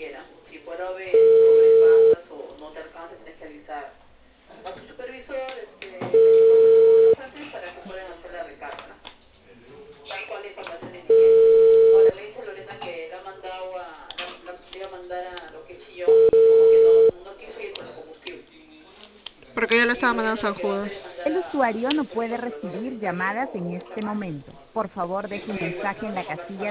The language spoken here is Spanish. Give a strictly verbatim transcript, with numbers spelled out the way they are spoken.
siquiera. Si por A B sobrepasas o no te alcanza, tienes que avisar a tu supervisor este, antes para que puedan hacer la recarga. Tal cual la información indique. Ahora me dice Lorena que la ha mandado a, la, la, le iba a mandar a lo que es Chillón, como que no, no quiso ir por el combustible. Porque yo le Y estaba mandando Lorena San lo que va a hacer Judas. es mandar El a, a usuario su no puede supervisor, pero no sé recibir si por llamadas teléfono en o por este llamada. momento. Por favor, deje un Y bueno, mensaje en la vamos a casilla conversar